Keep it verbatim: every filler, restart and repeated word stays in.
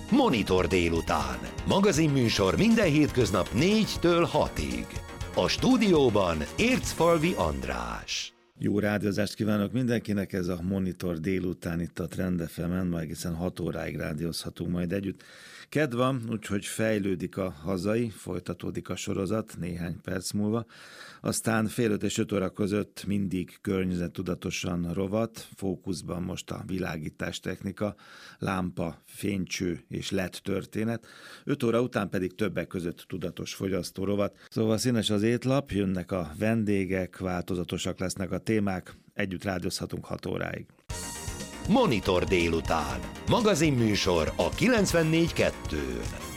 Monitor délután. Magazinműsor minden hétköznap négytől hatig. A stúdióban Ércfalvi András. Jó rádiózást kívánok mindenkinek, ez a Monitor délután itt a Trend ef emen, ma egészen hat óráig rádiózhatunk majd együtt. Kedv van, úgyhogy fejlődik a hazai, folytatódik a sorozat néhány perc múlva. Aztán fél öt és öt óra között mindig környezettudatosan rovat, fókuszban most a világítás technika, lámpa, fénycső és led történet. öt óra után pedig többek között tudatos fogyasztó rovat. Szóval színes az étlap, jönnek a vendégek, változatosak lesznek a témák, együtt rádiózhatunk hat óráig. Monitor délután. Magazinműsor a kilencvennégy kettőn.